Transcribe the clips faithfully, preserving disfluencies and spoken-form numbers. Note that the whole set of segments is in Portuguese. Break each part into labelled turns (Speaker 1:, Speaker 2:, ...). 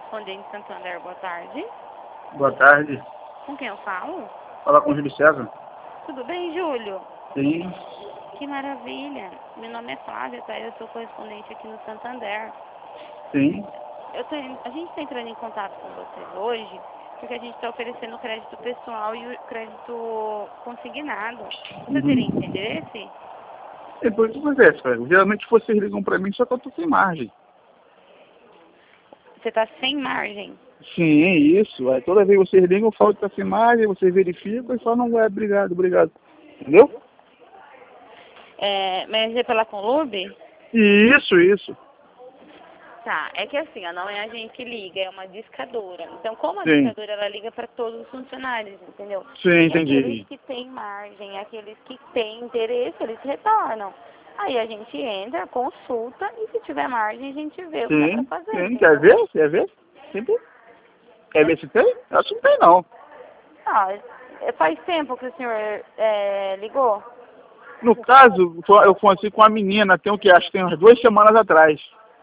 Speaker 1: correspondente Santander, boa tarde.
Speaker 2: Boa tarde.
Speaker 1: Com quem eu falo?
Speaker 2: Fala com o Júlio César.
Speaker 1: Tudo bem, Júlio?
Speaker 2: Sim.
Speaker 1: Que maravilha. Meu nome é Flávia, tá? Eu sou correspondente aqui no Santander.
Speaker 2: Sim.
Speaker 1: Eu tô, a gente está entrando em contato com vocês hoje porque a gente está oferecendo crédito pessoal e o crédito consignado. Você
Speaker 2: Uhum.
Speaker 1: teria interesse?
Speaker 2: E por que acontece, cara? Geralmente vocês ligam pra mim só que eu tô sem margem.
Speaker 1: Você está sem margem?
Speaker 2: Sim, isso. Aí toda vez que vocês ligam, eu falo que tá sem margem, vocês verificam e falam, não é, obrigado, obrigado. Entendeu?
Speaker 1: É, mas é pela Conlube?
Speaker 2: Isso, isso.
Speaker 1: Tá, é que assim, ó, não é a gente que liga, é uma discadora. Então, como a
Speaker 2: Sim.
Speaker 1: discadora, ela liga para todos os funcionários, entendeu?
Speaker 2: Sim,
Speaker 1: E
Speaker 2: entendi.
Speaker 1: aqueles que têm margem, aqueles que têm interesse, eles retornam. Aí a gente entra, consulta e se tiver margem, a gente vê o que dá pra
Speaker 2: Sim,
Speaker 1: fazer,
Speaker 2: sim.
Speaker 1: entendeu?
Speaker 2: Quer ver? Quer ver? Sempre. Quer ver se tem? Eu acho que não tem, não.
Speaker 1: Ah, é- faz tempo que o senhor é, ligou?
Speaker 2: No caso, eu conheci com a menina, tem o que? Acho que tem umas duas semanas atrás.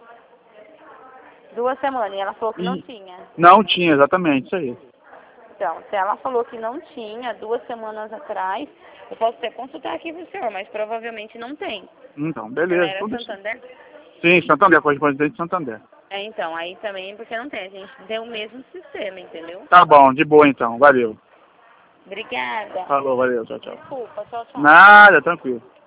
Speaker 1: Duas semanas, e ela falou que não
Speaker 2: E
Speaker 1: tinha.
Speaker 2: não tinha, exatamente, isso aí.
Speaker 1: Então, se ela falou que não tinha duas semanas atrás, eu posso até consultar aqui pro senhor, mas provavelmente não tem.
Speaker 2: Então,
Speaker 1: Ela
Speaker 2: beleza.
Speaker 1: era
Speaker 2: Tudo isso.
Speaker 1: Santander?
Speaker 2: Sim, Santander, correspondente de Santander.
Speaker 1: É, então, aí também porque não tem, a gente tem o mesmo sistema, entendeu?
Speaker 2: Tá bom, de boa então, valeu.
Speaker 1: Obrigada.
Speaker 2: Falou, valeu, tchau, tchau.
Speaker 1: Desculpa, tchau, tchau.
Speaker 2: Nada, tranquilo.